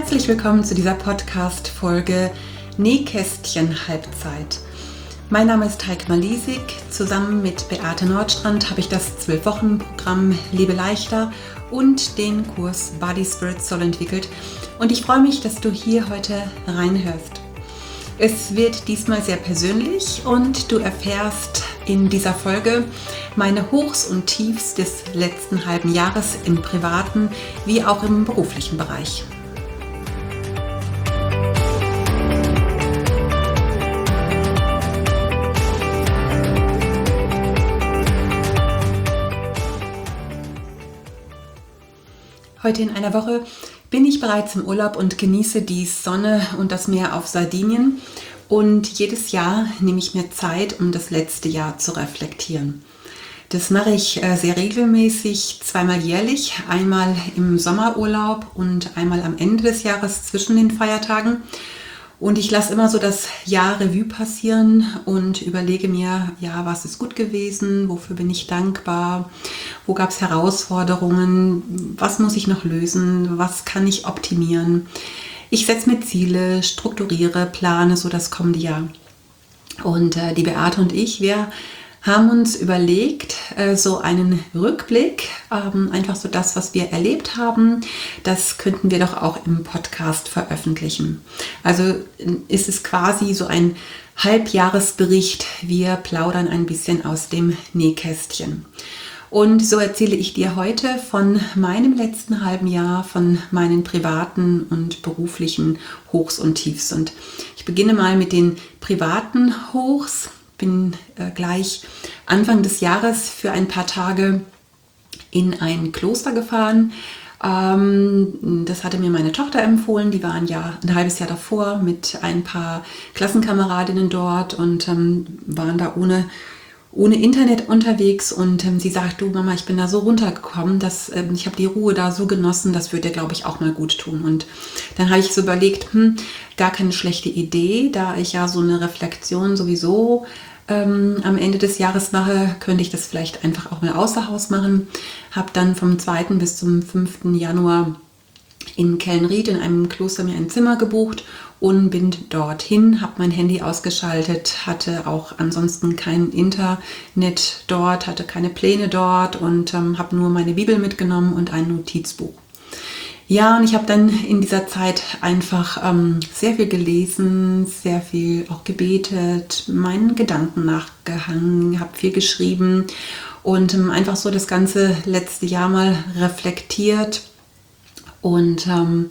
Herzlich willkommen zu dieser Podcast-Folge Nähkästchen Halbzeit. Mein Name ist Heike Malisig. Zusammen mit Beate Nordstrand habe ich das 12-Wochen-Programm Lebe leichter und den Kurs Body Spirit Soul entwickelt. Und ich freue mich, dass du hier heute reinhörst. Es wird diesmal sehr persönlich und du erfährst in dieser Folge meine Hochs und Tiefs des letzten halben Jahres im privaten wie auch im beruflichen Bereich. Heute in einer Woche bin ich bereits im Urlaub und genieße die Sonne und das Meer auf Sardinien. Und jedes Jahr nehme ich mir Zeit, um das letzte Jahr zu reflektieren. Das mache ich sehr regelmäßig, zweimal jährlich, einmal im Sommerurlaub und einmal am Ende des Jahres zwischen den Feiertagen. Und ich lasse immer so das Jahr Revue passieren und überlege mir, ja, was ist gut gewesen, wofür bin ich dankbar, wo gab es Herausforderungen, was muss ich noch lösen, was kann ich optimieren. Ich setze mir Ziele, strukturiere, plane so das kommende Jahr. Und die Beate und ich, wir haben uns überlegt, so einen Rückblick, einfach so das, was wir erlebt haben, das könnten wir doch auch im Podcast veröffentlichen. Also ist es quasi so ein Halbjahresbericht, wir plaudern ein bisschen aus dem Nähkästchen. Und so erzähle ich dir heute von meinem letzten halben Jahr, von meinen privaten und beruflichen Hochs und Tiefs. Und ich beginne mal mit den privaten Hochs. Bin gleich Anfang des Jahres für ein paar Tage in ein Kloster gefahren. Das hatte mir meine Tochter empfohlen. Die waren ja ein halbes Jahr davor mit ein paar Klassenkameradinnen dort und waren da ohne Internet unterwegs. Und sie sagt, du Mama, ich bin da so runtergekommen, dass ich habe die Ruhe da so genossen, das würde dir, glaube ich, auch mal gut tun. Und dann habe ich so überlegt, gar keine schlechte Idee, da ich ja so eine Reflexion sowieso am Ende des Jahres mache, könnte ich das vielleicht einfach auch mal außer Haus machen. Habe dann vom 2. bis zum 5. Januar in Kelnried in einem Kloster mir ein Zimmer gebucht und bin dorthin, habe mein Handy ausgeschaltet, hatte auch ansonsten kein Internet dort, hatte keine Pläne dort und habe nur meine Bibel mitgenommen und ein Notizbuch. Ja, und ich habe dann in dieser Zeit einfach sehr viel gelesen, sehr viel auch gebetet, meinen Gedanken nachgehangen, habe viel geschrieben und einfach so das ganze letzte Jahr mal reflektiert. Und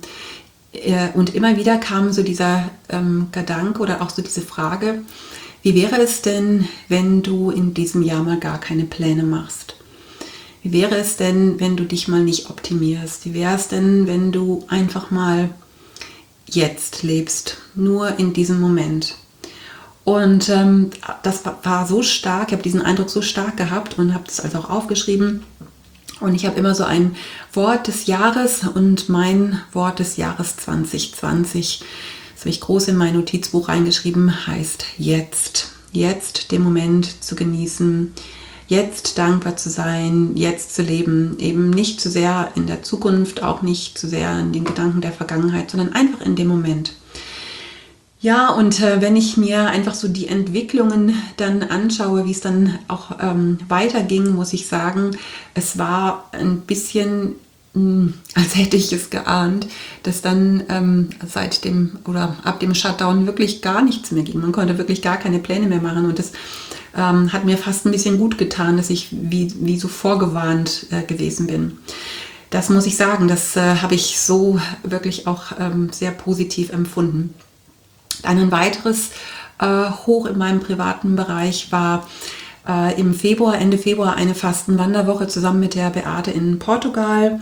immer wieder kam so dieser Gedanke oder auch so diese Frage, wie wäre es denn, wenn du in diesem Jahr mal gar keine Pläne machst? Wie wäre es denn, wenn du dich mal nicht optimierst? Wie wäre es denn, wenn du einfach mal jetzt lebst, nur in diesem Moment? Und das war so stark, ich habe diesen Eindruck so stark gehabt und habe das also auch aufgeschrieben. Und ich habe immer so ein Wort des Jahres und mein Wort des Jahres 2020, das habe ich groß in mein Notizbuch reingeschrieben, heißt jetzt. Jetzt den Moment zu genießen, jetzt dankbar zu sein, jetzt zu leben, eben nicht zu sehr in der Zukunft, auch nicht zu sehr in den Gedanken der Vergangenheit, sondern einfach in dem Moment. Ja, und wenn ich mir einfach so die Entwicklungen dann anschaue, wie es dann auch weiterging, muss ich sagen, es war ein bisschen, als hätte ich es geahnt, dass dann seit dem oder ab dem Shutdown wirklich gar nichts mehr ging. Man konnte wirklich gar keine Pläne mehr machen und das hat mir fast ein bisschen gut getan, dass ich wie so vorgewarnt gewesen bin. Das muss ich sagen, das habe ich so wirklich auch sehr positiv empfunden. Dann ein weiteres Hoch in meinem privaten Bereich war im Februar, Ende Februar, eine Fastenwanderwoche zusammen mit der Beate in Portugal.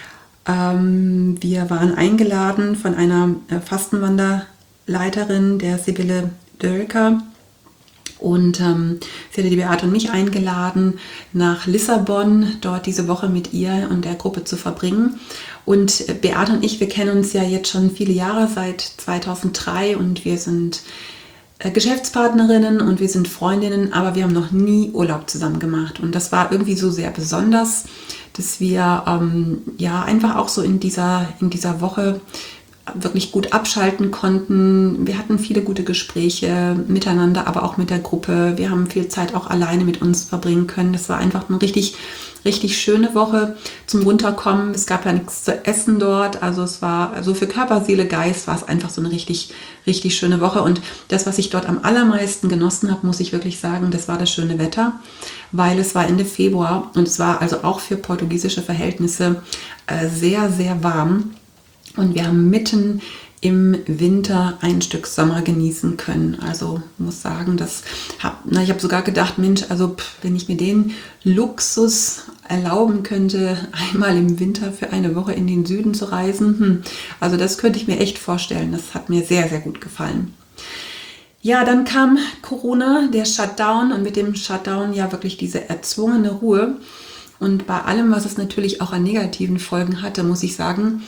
Wir waren eingeladen von einer Fastenwanderleiterin, der Sibylle Dölker. Und sie hatte die Beate und mich eingeladen, nach Lissabon, dort diese Woche mit ihr und der Gruppe zu verbringen. Und Beate und ich, wir kennen uns ja jetzt schon viele Jahre, seit 2003 und wir sind Geschäftspartnerinnen und wir sind Freundinnen, aber wir haben noch nie Urlaub zusammen gemacht. Und das war irgendwie so sehr besonders, dass wir ja einfach auch so in dieser Woche wirklich gut abschalten konnten. Wir hatten viele gute Gespräche miteinander, aber auch mit der Gruppe. Wir haben viel Zeit auch alleine mit uns verbringen können. Das war einfach eine richtig, richtig schöne Woche zum Runterkommen. Es gab ja nichts zu essen dort. Also es war, also für Körper, Seele, Geist war es einfach so eine richtig, richtig schöne Woche. Und das, was ich dort am allermeisten genossen habe, muss ich wirklich sagen, das war das schöne Wetter, weil es war Ende Februar und es war also auch für portugiesische Verhältnisse sehr, sehr warm. Und wir haben mitten im Winter ein Stück Sommer genießen können. Also muss sagen, ich habe sogar gedacht, Mensch, also wenn ich mir den Luxus erlauben könnte, einmal im Winter für eine Woche in den Süden zu reisen, also das könnte ich mir echt vorstellen. Das hat mir sehr, sehr gut gefallen. Ja, dann kam Corona, der Shutdown und mit dem Shutdown ja wirklich diese erzwungene Ruhe. Und bei allem, was es natürlich auch an negativen Folgen hatte, muss ich sagen,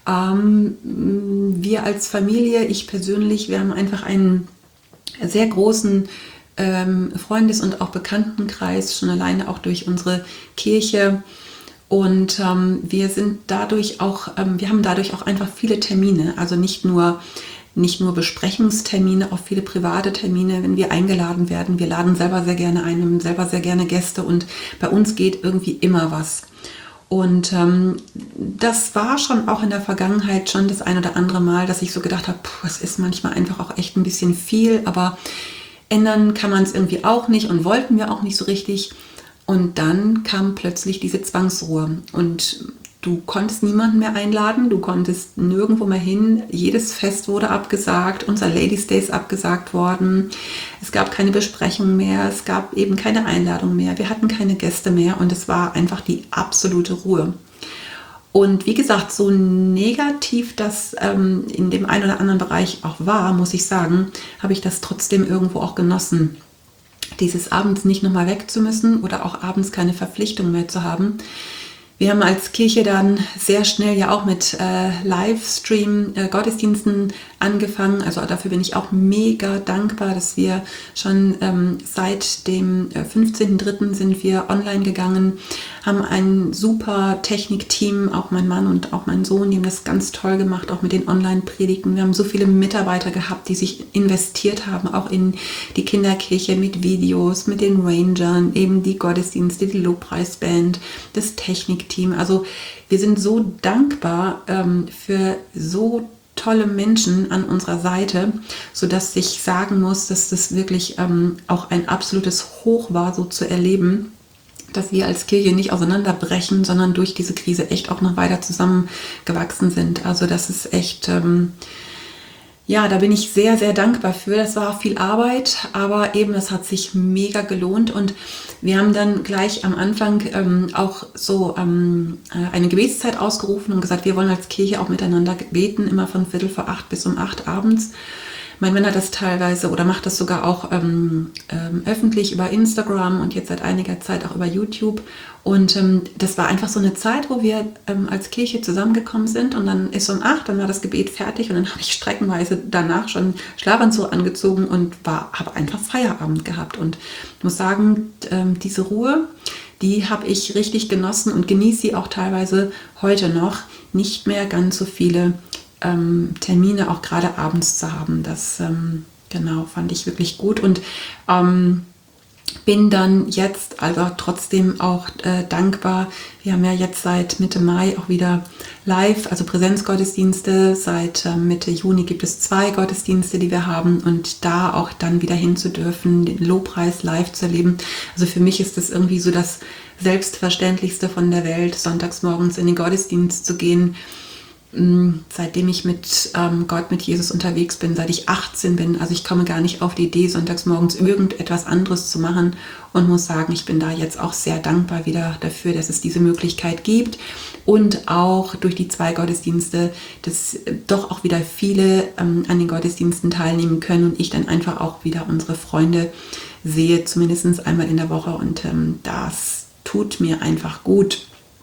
wir als Familie, ich persönlich, wir haben einfach einen sehr großen Freundes- und auch Bekanntenkreis, schon alleine auch durch unsere Kirche. Und wir haben dadurch auch einfach viele Termine, also nicht nur Besprechungstermine, auch viele private Termine, wenn wir eingeladen werden. Wir laden selber sehr gerne ein, wir haben selber sehr gerne Gäste und bei uns geht irgendwie immer was. Und das war schon auch in der Vergangenheit schon das ein oder andere Mal, dass ich so gedacht habe, es ist manchmal einfach auch echt ein bisschen viel, aber ändern kann man es irgendwie auch nicht und wollten wir auch nicht so richtig. Und dann kam plötzlich diese Zwangsruhe und du konntest niemanden mehr einladen, du konntest nirgendwo mehr hin, jedes Fest wurde abgesagt, unser Ladies Day ist abgesagt worden, es gab keine Besprechung mehr, es gab eben keine Einladung mehr, wir hatten keine Gäste mehr und es war einfach die absolute Ruhe. Und wie gesagt, so negativ das in dem einen oder anderen Bereich auch war, muss ich sagen, habe ich das trotzdem irgendwo auch genossen. Dieses abends nicht nochmal weg zu müssen oder auch abends keine Verpflichtung mehr zu haben. Wir haben als Kirche dann sehr schnell ja auch mit Livestream-Gottesdiensten angefangen. Also dafür bin ich auch mega dankbar, dass wir schon seit dem 15.03. sind wir online gegangen, haben ein super Technikteam, auch mein Mann und auch mein Sohn, die haben das ganz toll gemacht, auch mit den Online-Predigten. Wir haben so viele Mitarbeiter gehabt, die sich investiert haben, auch in die Kinderkirche mit Videos, mit den Rangern, eben die Gottesdienste, die Lobpreisband, das Technikteam. Also wir sind so dankbar für so tolle Menschen an unserer Seite, sodass ich sagen muss, dass das wirklich auch ein absolutes Hoch war, so zu erleben, dass wir als Kirche nicht auseinanderbrechen, sondern durch diese Krise echt auch noch weiter zusammengewachsen sind. Also das ist echt, da bin ich sehr, sehr dankbar für. Das war viel Arbeit, aber eben das hat sich mega gelohnt und wir haben dann gleich am Anfang auch so eine Gebetszeit ausgerufen und gesagt, wir wollen als Kirche auch miteinander beten, immer von 7:45 bis um 8 abends. Mein Mann hat das teilweise oder macht das sogar auch öffentlich über Instagram und jetzt seit einiger Zeit auch über YouTube. Und das war einfach so eine Zeit, wo wir als Kirche zusammengekommen sind und dann ist um 8, dann war das Gebet fertig und dann habe ich streckenweise danach schon Schlafanzug angezogen und habe einfach Feierabend gehabt. Und ich muss sagen, diese Ruhe, die habe ich richtig genossen und genieße sie auch teilweise heute noch. Nicht mehr ganz so viele Termine auch gerade abends zu haben. Das fand ich wirklich gut und bin dann jetzt also trotzdem auch dankbar. Wir haben ja jetzt seit Mitte Mai auch wieder live, also Präsenzgottesdienste. Seit Mitte Juni gibt es 2 Gottesdienste, die wir haben und da auch dann wieder hin zu dürfen, den Lobpreis live zu erleben. Also für mich ist das irgendwie so das Selbstverständlichste von der Welt, sonntags morgens in den Gottesdienst zu gehen. Seitdem ich mit Gott, mit Jesus unterwegs bin, seit ich 18 bin. Also ich komme gar nicht auf die Idee, sonntags morgens irgendetwas anderes zu machen und muss sagen, ich bin da jetzt auch sehr dankbar wieder dafür, dass es diese Möglichkeit gibt und auch durch die 2 Gottesdienste, dass doch auch wieder viele an den Gottesdiensten teilnehmen können und ich dann einfach auch wieder unsere Freunde sehe, zumindest einmal in der Woche und das tut mir einfach gut.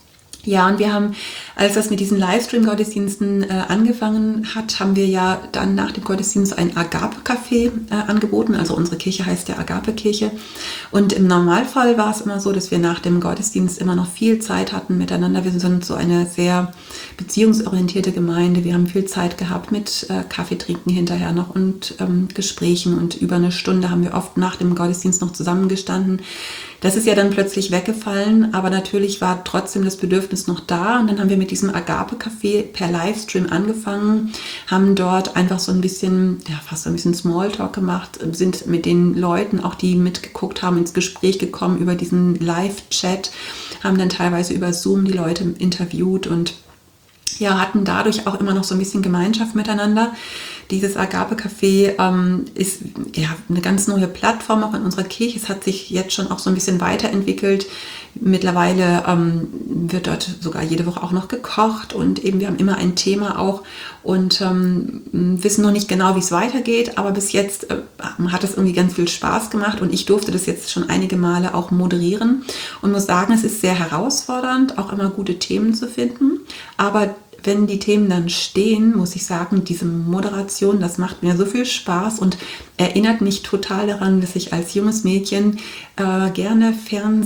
Ja, und wir haben, als das mit diesen Livestream-Gottesdiensten angefangen hat, haben wir ja dann nach dem Gottesdienst ein Agape-Café angeboten. Also unsere Kirche heißt ja Agape-Kirche. Und im Normalfall war es immer so, dass wir nach dem Gottesdienst immer noch viel Zeit hatten miteinander. Wir sind so eine sehr beziehungsorientierte Gemeinde. Wir haben viel Zeit gehabt mit Kaffee trinken hinterher noch und Gesprächen. Und über eine Stunde haben wir oft nach dem Gottesdienst noch zusammengestanden. Das ist ja dann plötzlich weggefallen, aber natürlich war trotzdem das Bedürfnis noch da. Und dann haben wir mit diesem Agape-Café per Livestream angefangen, haben dort einfach so ein bisschen, ja, fast ein bisschen Smalltalk gemacht, sind mit den Leuten, auch die mitgeguckt haben, ins Gespräch gekommen über diesen Live-Chat, haben dann teilweise über Zoom die Leute interviewt und ja, hatten dadurch auch immer noch so ein bisschen Gemeinschaft miteinander. Dieses Agape-Café ist ja eine ganz neue Plattform auch in unserer Kirche. Es hat sich jetzt schon auch so ein bisschen weiterentwickelt. Mittlerweile wird dort sogar jede Woche auch noch gekocht und eben wir haben immer ein Thema auch und wissen noch nicht genau, wie es weitergeht, aber bis jetzt hat es irgendwie ganz viel Spaß gemacht und ich durfte das jetzt schon einige Male auch moderieren und muss sagen, es ist sehr herausfordernd, auch immer gute Themen zu finden, aber wenn die Themen dann stehen, muss ich sagen, diese Moderation, das macht mir so viel Spaß und erinnert mich total daran, dass ich als junges Mädchen gerne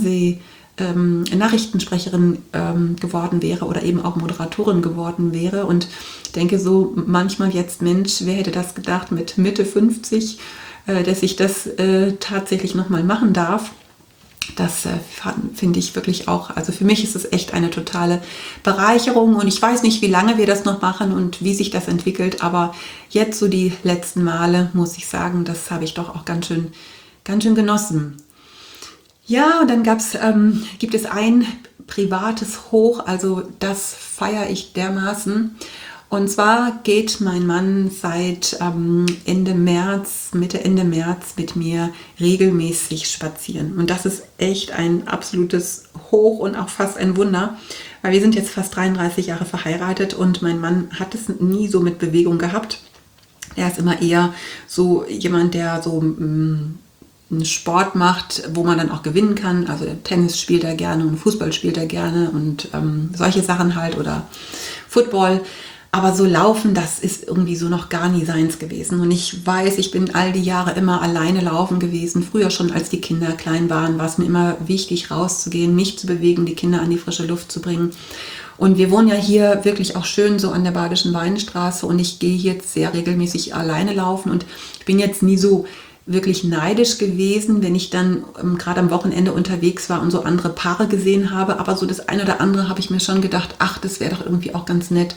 Nachrichtensprecherin geworden wäre oder eben auch Moderatorin geworden wäre und denke so manchmal jetzt, Mensch, wer hätte das gedacht mit Mitte 50, dass ich das tatsächlich nochmal machen darf. Das finde ich wirklich auch, also für mich ist es echt eine totale Bereicherung und ich weiß nicht, wie lange wir das noch machen und wie sich das entwickelt, aber jetzt so die letzten Male muss ich sagen, das habe ich doch auch ganz schön genossen. Ja, und dann gibt es ein privates Hoch, also das feiere ich dermaßen. Und zwar geht mein Mann seit Mitte Ende März mit mir regelmäßig spazieren. Und das ist echt ein absolutes Hoch und auch fast ein Wunder, weil wir sind jetzt fast 33 Jahre verheiratet und mein Mann hat es nie so mit Bewegung gehabt. Er ist immer eher so jemand, der so einen Sport macht, wo man dann auch gewinnen kann. Also Tennis spielt er gerne und Fußball spielt er gerne und solche Sachen halt oder Football. Aber so laufen, das ist irgendwie so noch gar nie seins gewesen. Und ich weiß, ich bin all die Jahre immer alleine laufen gewesen. Früher schon, als die Kinder klein waren, war es mir immer wichtig, rauszugehen, mich zu bewegen, die Kinder an die frische Luft zu bringen. Und wir wohnen ja hier wirklich auch schön so an der Badischen Weinstraße. Und ich gehe jetzt sehr regelmäßig alleine laufen. Und ich bin jetzt nie so wirklich neidisch gewesen, wenn ich dann gerade am Wochenende unterwegs war und so andere Paare gesehen habe. Aber so das eine oder andere habe ich mir schon gedacht, ach, das wäre doch irgendwie auch ganz nett,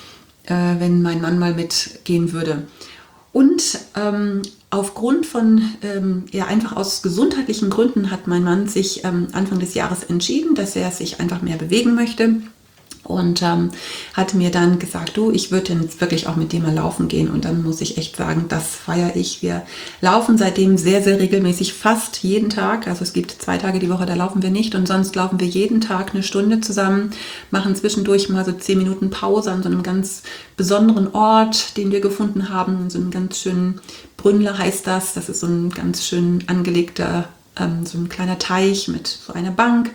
wenn mein Mann mal mitgehen würde. Und aufgrund von, einfach aus gesundheitlichen Gründen hat mein Mann sich Anfang des Jahres entschieden, dass er sich einfach mehr bewegen möchte. Und hat mir dann gesagt, du, ich würde jetzt wirklich auch mit dir mal laufen gehen. Und dann muss ich echt sagen, das feiere ich. Wir laufen seitdem sehr, sehr regelmäßig, fast jeden Tag. Also es gibt 2 Tage die Woche, da laufen wir nicht. Und sonst laufen wir jeden Tag eine Stunde zusammen, machen zwischendurch mal so 10 Minuten Pause an so einem ganz besonderen Ort, den wir gefunden haben. So einen ganz schönen Brünnler heißt das. Das ist so ein ganz schön angelegter, so ein kleiner Teich mit so einer Bank.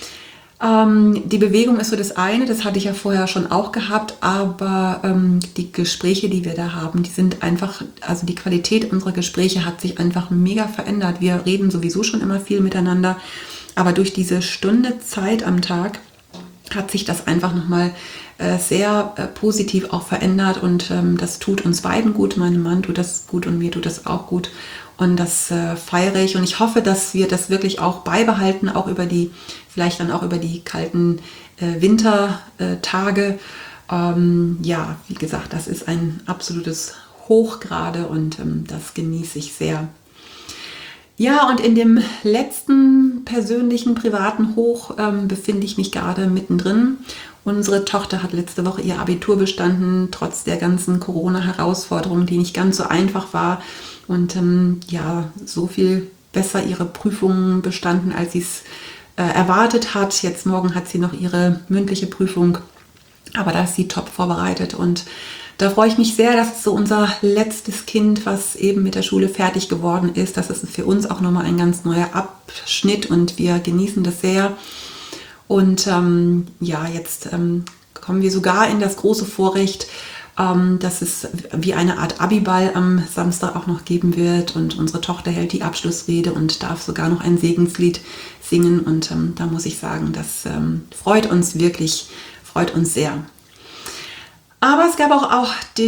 Die Bewegung ist so das eine, das hatte ich ja vorher schon auch gehabt, aber die Gespräche, die wir da haben, die sind einfach, also die Qualität unserer Gespräche hat sich einfach mega verändert. Wir reden sowieso schon immer viel miteinander, aber durch diese Stunde Zeit am Tag hat sich das einfach nochmal sehr positiv auch verändert und das tut uns beiden gut. Meinem Mann tut das gut und mir tut das auch gut. Und das feiere ich und ich hoffe, dass wir das wirklich auch beibehalten, auch vielleicht dann auch über die kalten Wintertage. Wie gesagt, das ist ein absolutes Hoch gerade und das genieße ich sehr. Ja, und in dem letzten persönlichen, privaten Hoch befinde ich mich gerade mittendrin. Unsere Tochter hat letzte Woche ihr Abitur bestanden, trotz der ganzen Corona-Herausforderungen, die nicht ganz so einfach war. Und so viel besser ihre Prüfungen bestanden, als sie es erwartet hat. Jetzt morgen hat sie noch ihre mündliche Prüfung, aber da ist sie top vorbereitet. Und da freue ich mich sehr, dass es so unser letztes Kind, was eben mit der Schule fertig geworden ist, das ist für uns auch nochmal ein ganz neuer Abschnitt und wir genießen das sehr. Und ja, jetzt kommen wir sogar in das große Vorrecht, dass es wie eine Art Abiball am Samstag auch noch geben wird. Und unsere Tochter hält die Abschlussrede und darf sogar noch ein Segenslied singen. Und da muss ich sagen, das freut uns wirklich, freut uns sehr. Aber es gab auch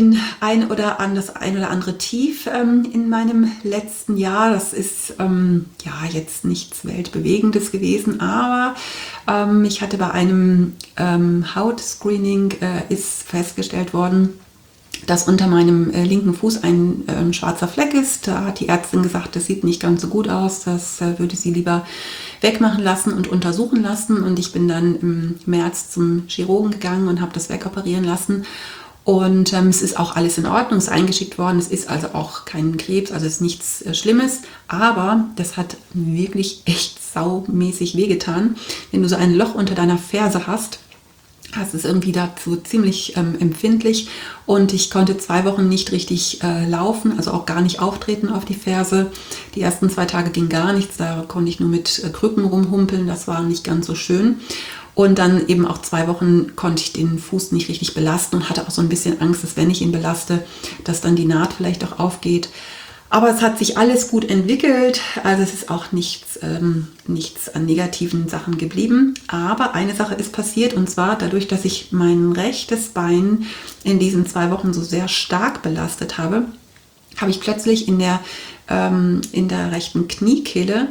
das ein oder andere Tief in meinem letzten Jahr. Das ist ja jetzt nichts Weltbewegendes gewesen, aber ich hatte bei einem Hautscreening ist festgestellt worden, dass unter meinem linken Fuß ein schwarzer Fleck ist. Da hat die Ärztin gesagt, das sieht nicht ganz so gut aus, das würde sie lieber wegmachen lassen und untersuchen lassen. Und ich bin dann im März zum Chirurgen gegangen und habe das wegoperieren lassen. Und es ist auch alles in Ordnung, es ist eingeschickt worden. Es ist also auch kein Krebs, also es ist nichts Schlimmes. Aber das hat wirklich echt saumäßig wehgetan. Wenn du so ein Loch unter deiner Ferse hast, es irgendwie dazu ziemlich empfindlich. Und ich konnte 2 Wochen nicht richtig laufen, also auch gar nicht auftreten auf die Ferse. Die ersten 2 Tage ging gar nichts, da konnte ich nur mit Krücken rumhumpeln, das war nicht ganz so schön. Und dann eben auch 2 Wochen konnte ich den Fuß nicht richtig belasten und hatte auch so ein bisschen Angst, dass wenn ich ihn belaste, dass dann die Naht vielleicht auch aufgeht. Aber es hat sich alles gut entwickelt, also es ist auch nichts an negativen Sachen geblieben. Aber eine Sache ist passiert, und zwar dadurch, dass ich mein rechtes Bein in diesen 2 Wochen so sehr stark belastet habe, habe ich plötzlich in der rechten Kniekehle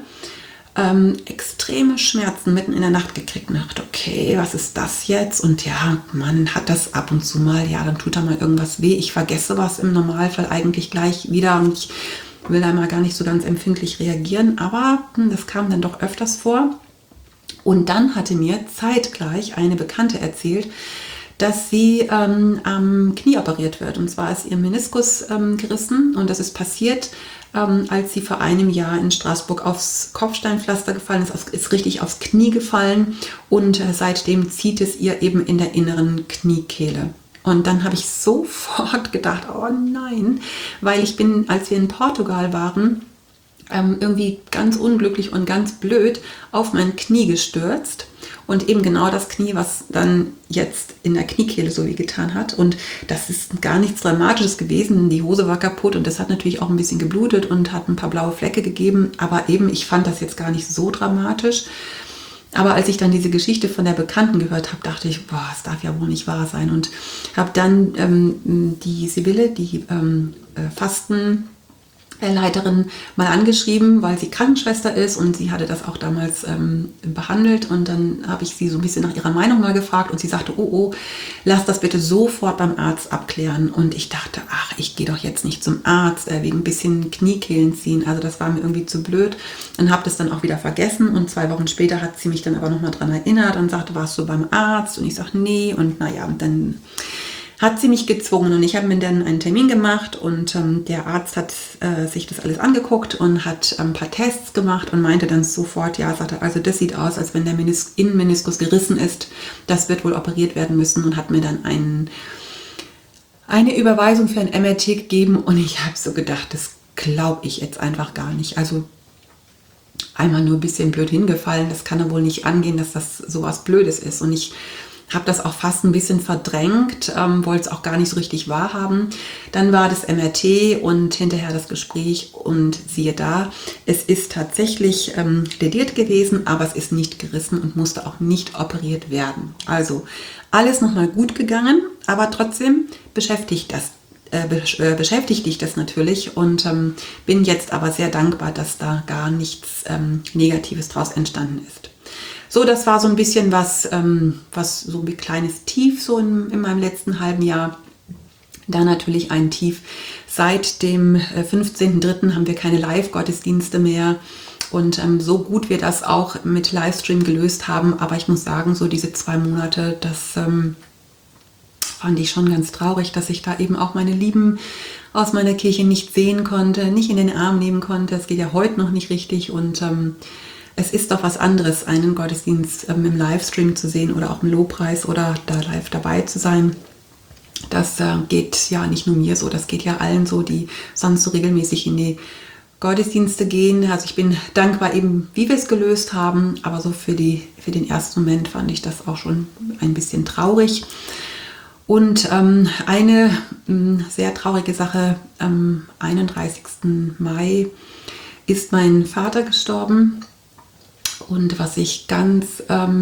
extreme Schmerzen mitten in der Nacht gekriegt und dachte, okay, was ist das jetzt? Und ja, man hat das ab und zu mal, ja, dann tut da mal irgendwas weh. Ich vergesse was im Normalfall eigentlich gleich wieder und ich will da mal gar nicht so ganz empfindlich reagieren, aber das kam dann doch öfters vor. Und dann hatte mir zeitgleich eine Bekannte erzählt, dass sie am Knie operiert wird. Und zwar ist ihr Meniskus gerissen und das ist passiert, als sie vor einem Jahr in Straßburg aufs Kopfsteinpflaster gefallen ist richtig aufs Knie gefallen und seitdem zieht es ihr eben in der inneren Kniekehle. Und dann habe ich sofort gedacht, oh nein, weil als wir in Portugal waren, irgendwie ganz unglücklich und ganz blöd auf mein Knie gestürzt. Und eben genau das Knie, was dann jetzt in der Kniekehle so weh getan hat. Und das ist gar nichts Dramatisches gewesen. Die Hose war kaputt und das hat natürlich auch ein bisschen geblutet und hat ein paar blaue Flecke gegeben. Aber eben, ich fand das jetzt gar nicht so dramatisch. Aber als ich dann diese Geschichte von der Bekannten gehört habe, dachte ich, boah, es darf ja wohl nicht wahr sein. Und habe dann die Sibylle, die Fastenleiterin, mal angeschrieben, weil sie Krankenschwester ist und sie hatte das auch damals behandelt. Und dann habe ich sie so ein bisschen nach ihrer Meinung mal gefragt und sie sagte, oh, lass das bitte sofort beim Arzt abklären. Und ich dachte, ach, ich gehe doch jetzt nicht zum Arzt wegen ein bisschen Kniekehlen ziehen. Also das war mir irgendwie zu blöd. Und habe das dann auch wieder vergessen und 2 Wochen später hat sie mich dann aber nochmal dran erinnert und sagte, warst du beim Arzt? Und ich sagte, nee. Und naja, dann hat sie mich gezwungen und ich habe mir dann einen Termin gemacht und der Arzt hat sich das alles angeguckt und hat ein paar Tests gemacht und meinte dann sofort, ja, sagte, also das sieht aus, als wenn der Innenmeniskus gerissen ist, das wird wohl operiert werden müssen und hat mir dann eine Überweisung für ein MRT gegeben und ich habe so gedacht, das glaube ich jetzt einfach gar nicht. Also einmal nur ein bisschen blöd hingefallen, das kann ja wohl nicht angehen, dass das sowas Blödes ist und ich habe das auch fast ein bisschen verdrängt, wollte es auch gar nicht so richtig wahrhaben. Dann war das MRT und hinterher das Gespräch und siehe da, es ist tatsächlich lediert gewesen, aber es ist nicht gerissen und musste auch nicht operiert werden. Also alles nochmal gut gegangen, aber trotzdem beschäftigt dich das natürlich und bin jetzt aber sehr dankbar, dass da gar nichts Negatives draus entstanden ist. So, das war so ein bisschen was so ein kleines Tief so in meinem letzten halben Jahr. Da natürlich ein Tief. Seit dem 15.03. haben wir keine Live-Gottesdienste mehr. Und so gut wir das auch mit Livestream gelöst haben. Aber ich muss sagen, so diese 2 Monate, das fand ich schon ganz traurig, dass ich da eben auch meine Lieben aus meiner Kirche nicht sehen konnte, nicht in den Arm nehmen konnte. Es geht ja heute noch nicht richtig und es ist doch was anderes, einen Gottesdienst im Livestream zu sehen oder auch im Lobpreis oder da live dabei zu sein. Das geht ja nicht nur mir so, das geht ja allen so, die sonst so regelmäßig in die Gottesdienste gehen. Also ich bin dankbar eben, wie wir es gelöst haben, aber so für den ersten Moment fand ich das auch schon ein bisschen traurig. Und eine sehr traurige Sache, am 31. Mai ist mein Vater gestorben. Und was ich ganz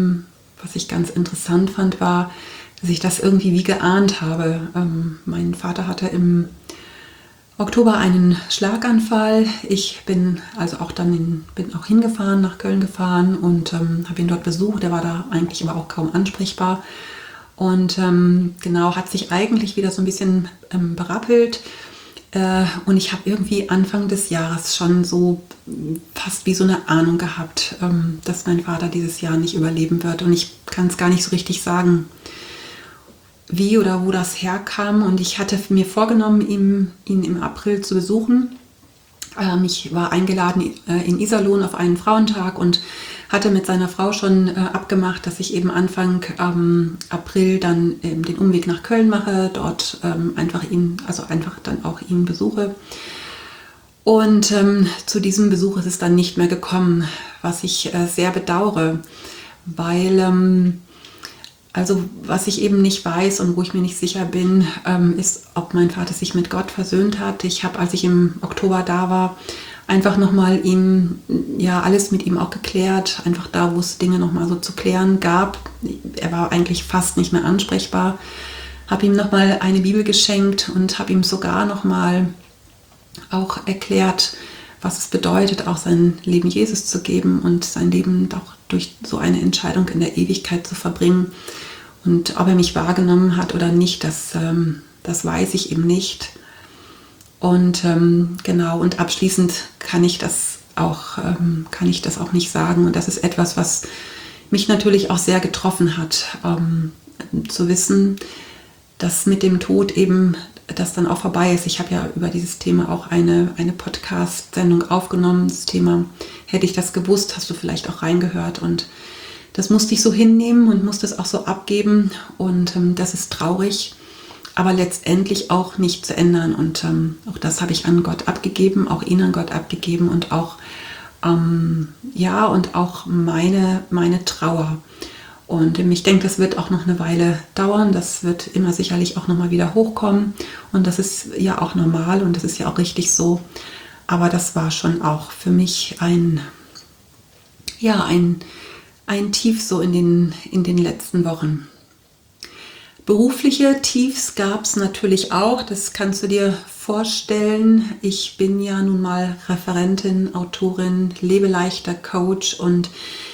interessant fand, war, dass ich das irgendwie wie geahnt habe. Mein Vater hatte im Oktober einen Schlaganfall. Ich bin also auch bin auch hingefahren, nach Köln gefahren und habe ihn dort besucht. Er war da eigentlich aber auch kaum ansprechbar. Und genau, hat sich eigentlich wieder so ein bisschen berappelt. Und ich habe irgendwie Anfang des Jahres schon so fast wie so eine Ahnung gehabt, dass mein Vater dieses Jahr nicht überleben wird. Und ich kann es gar nicht so richtig sagen, wie oder wo das herkam. Und ich hatte mir vorgenommen, ihn im April zu besuchen. Ich war eingeladen in Iserlohn auf einen Frauentag und hatte mit seiner Frau schon abgemacht, dass ich eben Anfang April dann den Umweg nach Köln mache, dort einfach dann auch ihn besuche. Und zu diesem Besuch ist es dann nicht mehr gekommen, was ich sehr bedauere, weil also was ich eben nicht weiß und wo ich mir nicht sicher bin, ist, ob mein Vater sich mit Gott versöhnt hat. Ich habe, als ich im Oktober da war, einfach nochmal ihm, ja, alles mit ihm auch geklärt, einfach da, wo es Dinge nochmal so zu klären gab. Er war eigentlich fast nicht mehr ansprechbar. Habe ihm nochmal eine Bibel geschenkt und habe ihm sogar nochmal auch erklärt, was es bedeutet, auch sein Leben Jesus zu geben und sein Leben auch durch so eine Entscheidung in der Ewigkeit zu verbringen. Und ob er mich wahrgenommen hat oder nicht, das weiß ich eben nicht. Und genau, und abschließend kann ich das auch nicht sagen. Und das ist etwas, was mich natürlich auch sehr getroffen hat, zu wissen, dass mit dem Tod eben das dann auch vorbei ist. Ich habe ja über dieses Thema auch eine Podcast-Sendung aufgenommen. Das Thema "Hätte ich das gewusst", hast du vielleicht auch reingehört. Und das musste ich so hinnehmen und musste es auch so abgeben. Und das ist traurig, aber letztendlich auch nicht zu ändern. Und auch das habe ich an Gott abgegeben, auch ihn an Gott abgegeben und auch, und auch meine Trauer. Und ich denke, das wird auch noch eine Weile dauern. Das wird immer sicherlich auch nochmal wieder hochkommen. Und das ist ja auch normal und das ist ja auch richtig so. Aber das war schon auch für mich ein Tief so in den letzten Wochen. Berufliche Tiefs gab es natürlich auch. Das kannst du dir vorstellen. Ich bin ja nun mal Referentin, Autorin, Lebeleichter, Coach und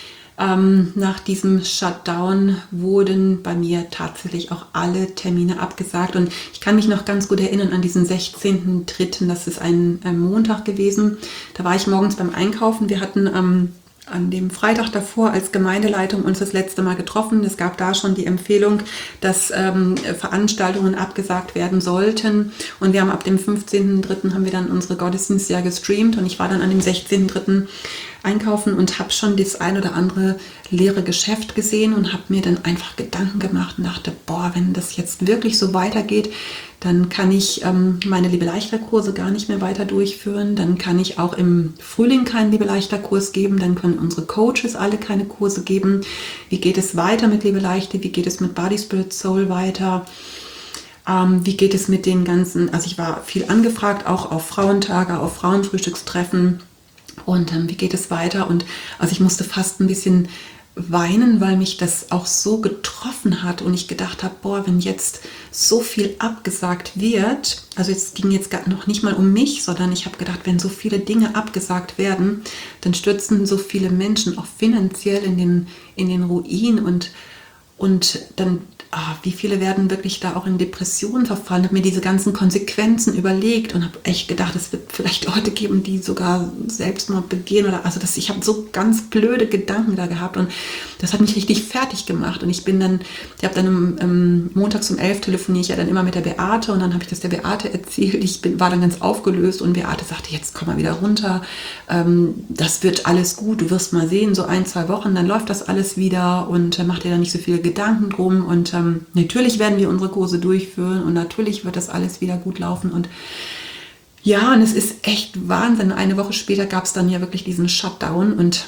nach diesem Shutdown wurden bei mir tatsächlich auch alle Termine abgesagt. Und ich kann mich noch ganz gut erinnern an diesen 16.03., das ist ein Montag gewesen. Da war ich morgens beim Einkaufen. Wir hatten an dem Freitag davor als Gemeindeleitung uns das letzte Mal getroffen. Es gab da schon die Empfehlung, dass Veranstaltungen abgesagt werden sollten. Und wir haben ab dem 15.03. haben wir dann unsere Gottesdienste ja gestreamt. Und ich war dann an dem 16.03. einkaufen und habe schon das ein oder andere leere Geschäft gesehen und habe mir dann einfach Gedanken gemacht und dachte, wenn das jetzt wirklich so weitergeht, dann kann ich meine Lebeleichter-Kurse gar nicht mehr weiter durchführen. Dann kann ich auch im Frühling keinen Lebeleichter-Kurs geben. Dann können unsere Coaches alle keine Kurse geben. Wie geht es weiter mit Lebeleichter? Wie geht es mit Body, Spirit, Soul weiter? Wie geht es mit den ganzen, also ich war viel angefragt, auch auf Frauentage, auf Frauenfrühstückstreffen. Und wie geht es weiter? Und also ich musste fast ein bisschen weinen, weil mich das auch so getroffen hat und ich gedacht habe, wenn jetzt so viel abgesagt wird, also es ging jetzt noch nicht mal um mich, sondern ich habe gedacht, wenn so viele Dinge abgesagt werden, dann stürzen so viele Menschen auch finanziell in den Ruin und dann wie viele werden wirklich da auch in Depressionen verfallen? Ich habe mir diese ganzen Konsequenzen überlegt und habe echt gedacht, es wird vielleicht Leute geben, die sogar Selbstmord begehen ich habe so ganz blöde Gedanken da gehabt und das hat mich richtig fertig gemacht und ich habe dann montags um 11 telefoniere ich ja dann immer mit der Beate und dann habe ich das der Beate erzählt. War dann ganz aufgelöst und Beate sagte, jetzt komm mal wieder runter, das wird alles gut, du wirst mal sehen, so 1-2 Wochen, dann läuft das alles wieder und mach dir da nicht so viele Gedanken drum und natürlich werden wir unsere Kurse durchführen und natürlich wird das alles wieder gut laufen und Ja, und es ist echt Wahnsinn. Eine Woche später gab es dann ja wirklich diesen Shutdown und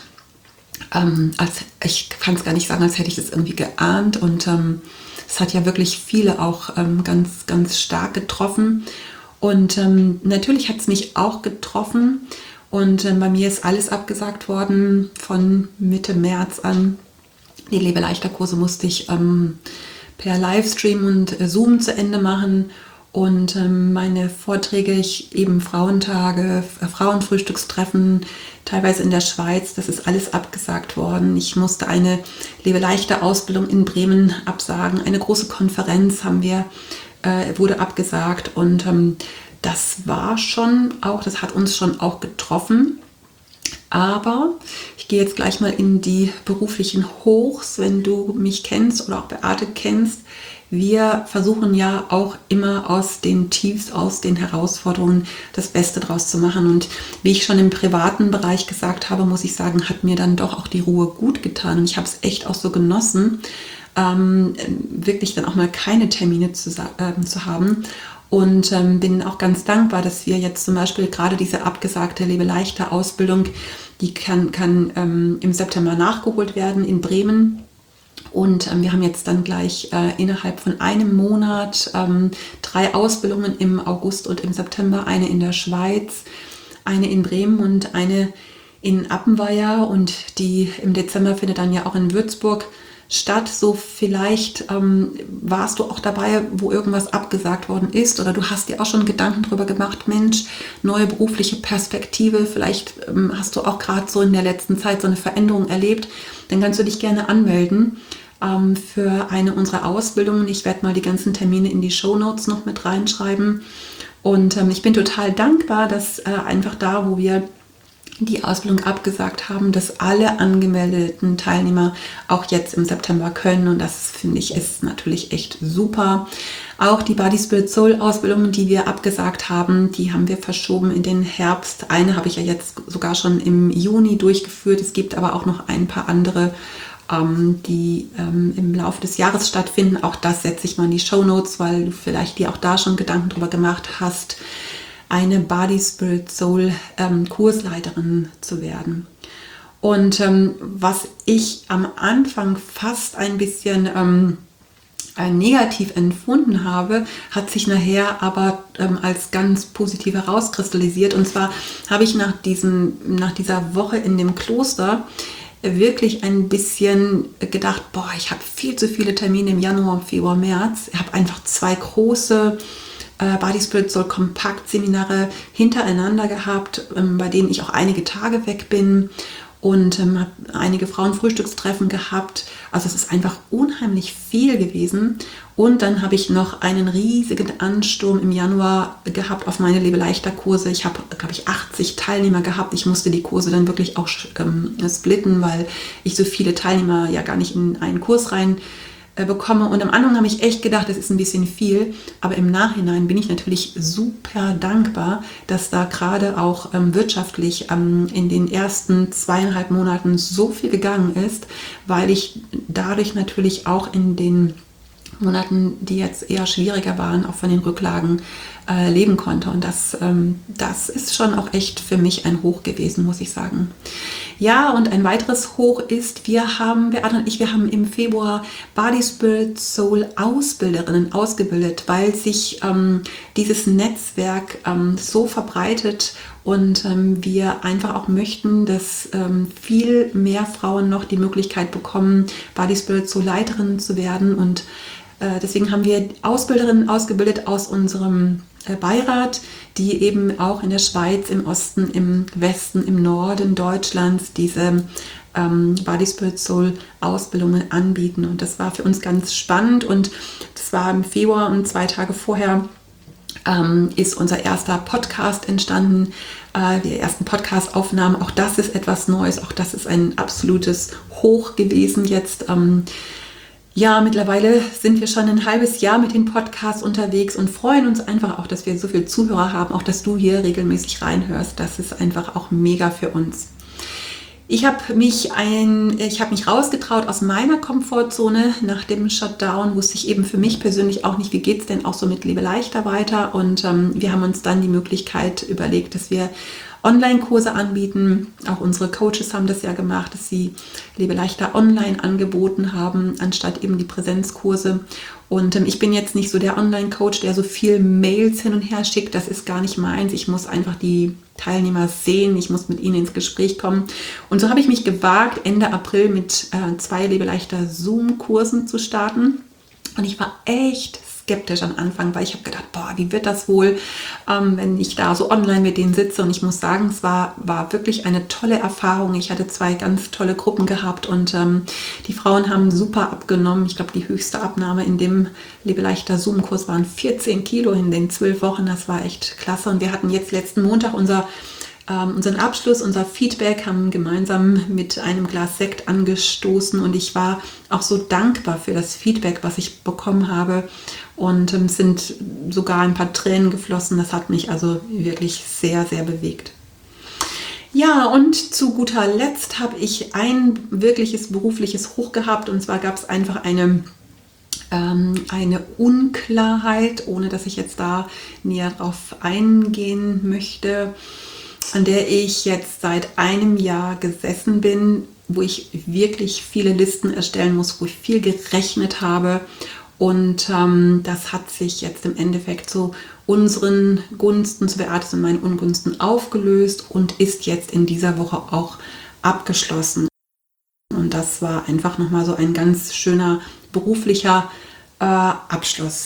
ich kann es gar nicht sagen, als hätte ich das irgendwie geahnt. Und es hat ja wirklich viele auch ganz, ganz stark getroffen. Und natürlich hat es mich auch getroffen. Und bei mir ist alles abgesagt worden von Mitte März an. Die Lebeleichter-Kurse musste ich per Livestream und Zoom zu Ende machen. Und meine Vorträge, eben Frauentage, Frauenfrühstückstreffen, teilweise in der Schweiz, das ist alles abgesagt worden. Ich musste eine Lebeleichter-Ausbildung in Bremen absagen. Eine große Konferenz wurde abgesagt. Und das war schon auch, das hat uns schon auch getroffen. Aber ich gehe jetzt gleich mal in die beruflichen Hochs, wenn du mich kennst oder auch Beate kennst. Wir versuchen ja auch immer aus den Tiefs, aus den Herausforderungen das Beste draus zu machen. Und wie ich schon im privaten Bereich gesagt habe, muss ich sagen, hat mir dann doch auch die Ruhe gut getan. Und ich habe es echt auch so genossen, wirklich dann auch mal keine Termine zu haben. Und bin auch ganz dankbar, dass wir jetzt zum Beispiel gerade diese abgesagte Lebeleichter Ausbildung, die kann im September nachgeholt werden in Bremen. Und wir haben jetzt dann gleich innerhalb von einem Monat 3 Ausbildungen im August und im September. Eine in der Schweiz, eine in Bremen und eine in Appenweier. Und die im Dezember findet dann ja auch in Würzburg statt. So vielleicht warst du auch dabei, wo irgendwas abgesagt worden ist, oder du hast dir auch schon Gedanken darüber gemacht, Mensch, neue berufliche Perspektive, vielleicht hast du auch gerade so in der letzten Zeit so eine Veränderung erlebt, dann kannst du dich gerne anmelden für eine unserer Ausbildungen. Ich werde mal die ganzen Termine in die Shownotes noch mit reinschreiben. Und ich bin total dankbar, dass einfach da, wo wir die Ausbildung abgesagt haben, dass alle angemeldeten Teilnehmer auch jetzt im September können. Und das, finde ich, ist natürlich echt super. Auch die Body Spirit Soul Ausbildung, die wir abgesagt haben, die haben wir verschoben in den Herbst. Eine habe ich ja jetzt sogar schon im Juni durchgeführt. Es gibt aber auch noch ein paar andere, die im Laufe des Jahres stattfinden. Auch das setze ich mal in die Shownotes, weil du vielleicht dir auch da schon Gedanken drüber gemacht hast, eine Body Spirit Soul Kursleiterin zu werden. Und was ich am Anfang fast ein bisschen negativ empfunden habe, hat sich nachher aber als ganz positiv herauskristallisiert. Und zwar habe ich nach dieser Woche in dem Kloster wirklich ein bisschen gedacht, ich habe viel zu viele Termine im Januar, Februar, März. Ich habe einfach 2 große Body Spirit Soul Kompakt Seminare hintereinander gehabt, bei denen ich auch einige Tage weg bin, und habe einige Frauenfrühstückstreffen gehabt. Also es ist einfach unheimlich viel gewesen. Und dann habe ich noch einen riesigen Ansturm im Januar gehabt auf meine Lebeleichter-Kurse. Ich habe, glaube ich, 80 Teilnehmer gehabt. Ich musste die Kurse dann wirklich auch splitten, weil ich so viele Teilnehmer ja gar nicht in einen Kurs rein bekomme. Und am Anfang habe ich echt gedacht, das ist ein bisschen viel, aber im Nachhinein bin ich natürlich super dankbar, dass da gerade auch wirtschaftlich in den ersten 2,5 Monaten so viel gegangen ist, weil ich dadurch natürlich auch in den Monaten, die jetzt eher schwieriger waren, auch von den Rücklagen leben konnte. Und das ist schon auch echt für mich ein Hoch gewesen, muss ich sagen. Ja, und ein weiteres Hoch ist, Beate und ich, wir haben im Februar Body Spirit Soul Ausbilderinnen ausgebildet, weil sich dieses Netzwerk so verbreitet und wir einfach auch möchten, dass viel mehr Frauen noch die Möglichkeit bekommen, Body Spirit Soul Leiterinnen zu werden. Und deswegen haben wir Ausbilderinnen ausgebildet aus unserem Beirat, die eben auch in der Schweiz, im Osten, im Westen, im Norden Deutschlands diese Body Spirit Soul Ausbildungen anbieten. Und das war für uns ganz spannend, und das war im Februar, und 2 Tage vorher ist unser erster Podcast entstanden, die ersten Podcast-Aufnahmen. Auch das ist etwas Neues, auch das ist ein absolutes Hoch gewesen jetzt. Ja, mittlerweile sind wir schon ein halbes Jahr mit den Podcasts unterwegs und freuen uns einfach auch, dass wir so viele Zuhörer haben, auch dass du hier regelmäßig reinhörst. Das ist einfach auch mega für uns. Ich habe mich rausgetraut aus meiner Komfortzone. Nach dem Shutdown wusste ich eben für mich persönlich auch nicht, wie geht es denn auch so mit Lebe leichter weiter. Und wir haben uns dann die Möglichkeit überlegt, dass wir Online-Kurse anbieten. Auch unsere Coaches haben das ja gemacht, dass sie Lebe leichter online angeboten haben, anstatt eben die Präsenzkurse. Und ich bin jetzt nicht so der Online-Coach, der so viel Mails hin und her schickt. Das ist gar nicht meins. Ich muss einfach die Teilnehmer sehen. Ich muss mit ihnen ins Gespräch kommen. Und so habe ich mich gewagt, Ende April mit 2 Lebe leichter Zoom-Kursen zu starten. Und ich war echt skeptisch am Anfang, weil ich habe gedacht, boah, wie wird das wohl, wenn ich da so online mit denen sitze. Und ich muss sagen, es war wirklich eine tolle Erfahrung. Ich hatte 2 ganz tolle Gruppen gehabt und die Frauen haben super abgenommen. Ich glaube, die höchste Abnahme in dem Lebe leichter Zoom-Kurs waren 14 Kilo in den 12 Wochen. Das war echt klasse. Und wir hatten jetzt letzten Montag unseren Abschluss, unser Feedback, haben gemeinsam mit einem Glas Sekt angestoßen und ich war auch so dankbar für das Feedback, was ich bekommen habe und es sind sogar ein paar Tränen geflossen. Das hat mich also wirklich sehr, sehr bewegt. Ja, und zu guter Letzt habe ich ein wirkliches berufliches Hoch gehabt und zwar gab es einfach eine Unklarheit, ohne dass ich jetzt da näher drauf eingehen möchte, an der ich jetzt seit einem Jahr gesessen bin, wo ich wirklich viele Listen erstellen muss, wo ich viel gerechnet habe. Und das hat sich jetzt im Endeffekt zu unseren Gunsten, zu Beates und meinen Ungunsten aufgelöst und ist jetzt in dieser Woche auch abgeschlossen. Und das war einfach nochmal so ein ganz schöner beruflicher Abschluss.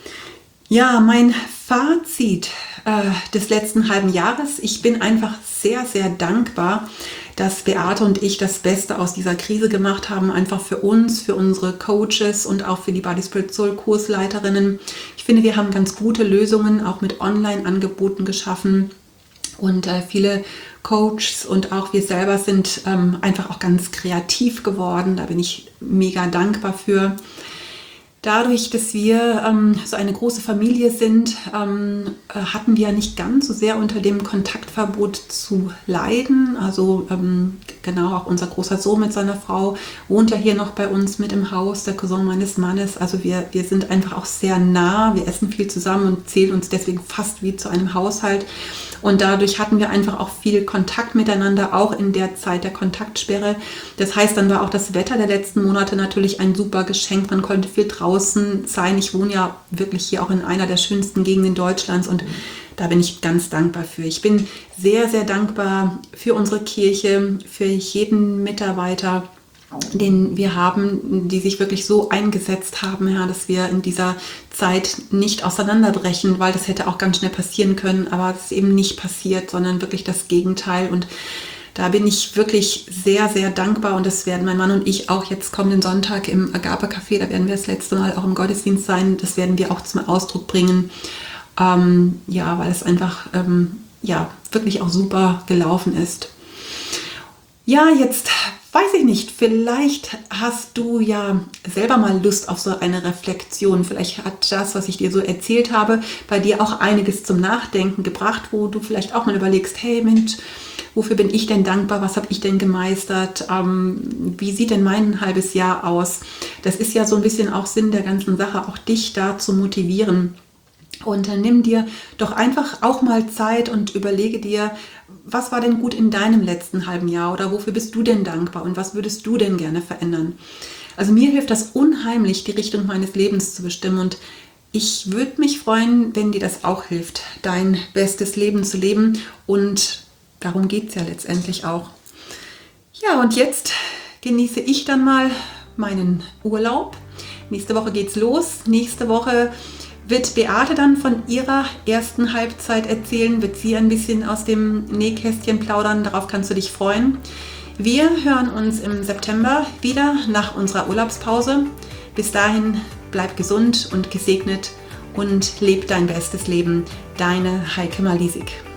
Ja, mein Fazit des letzten halben Jahres. Ich bin einfach sehr, sehr dankbar, dass Beate und ich das Beste aus dieser Krise gemacht haben. Einfach für uns, für unsere Coaches und auch für die Body Spirit Soul Kursleiterinnen. Ich finde, wir haben ganz gute Lösungen auch mit Online-Angeboten geschaffen. Und viele Coaches und auch wir selber sind einfach auch ganz kreativ geworden. Da bin ich mega dankbar für. Dadurch, dass wir so eine große Familie sind, hatten wir nicht ganz so sehr unter dem Kontaktverbot zu leiden. Also genau, auch unser großer Sohn mit seiner Frau wohnt ja hier noch bei uns mit im Haus, der Cousin meines Mannes. Also wir sind einfach auch sehr nah, wir essen viel zusammen und zählen uns deswegen fast wie zu einem Haushalt. Und dadurch hatten wir einfach auch viel Kontakt miteinander, auch in der Zeit der Kontaktsperre. Das heißt, dann war auch das Wetter der letzten Monate natürlich ein super Geschenk. Man konnte viel draußen sein. Ich wohne ja wirklich hier auch in einer der schönsten Gegenden Deutschlands und da bin ich ganz dankbar für. Ich bin sehr, sehr dankbar für unsere Kirche, für jeden Mitarbeiter, den wir haben, die sich wirklich so eingesetzt haben, ja, dass wir in dieser Zeit nicht auseinanderbrechen, weil das hätte auch ganz schnell passieren können, aber es ist eben nicht passiert, sondern wirklich das Gegenteil. Und da bin ich wirklich sehr, sehr dankbar und das werden mein Mann und ich auch jetzt kommenden Sonntag im Agape Café, da werden wir das letzte Mal auch im Gottesdienst sein, das werden wir auch zum Ausdruck bringen, ja, weil es einfach ja, wirklich auch super gelaufen ist. Ja, jetzt weiß ich nicht, vielleicht hast du ja selber mal Lust auf so eine Reflexion. Vielleicht hat das, was ich dir so erzählt habe, bei dir auch einiges zum Nachdenken gebracht, wo du vielleicht auch mal überlegst, hey Mensch, wofür bin ich denn dankbar? Was habe ich denn gemeistert? Wie sieht denn mein halbes Jahr aus? Das ist ja so ein bisschen auch Sinn der ganzen Sache, auch dich da zu motivieren. Und dann nimm dir doch einfach auch mal Zeit und überlege dir, was war denn gut in deinem letzten halben Jahr oder wofür bist du denn dankbar und was würdest du denn gerne verändern? Also mir hilft das unheimlich, die Richtung meines Lebens zu bestimmen und ich würde mich freuen, wenn dir das auch hilft, dein bestes Leben zu leben und darum geht es ja letztendlich auch. Ja, und jetzt genieße ich dann mal meinen Urlaub. Nächste Woche geht's los. Nächste Woche wird Beate dann von ihrer ersten Halbzeit erzählen, wird sie ein bisschen aus dem Nähkästchen plaudern, darauf kannst du dich freuen. Wir hören uns im September wieder nach unserer Urlaubspause. Bis dahin bleib gesund und gesegnet und leb dein bestes Leben. Deine Heike Malisik.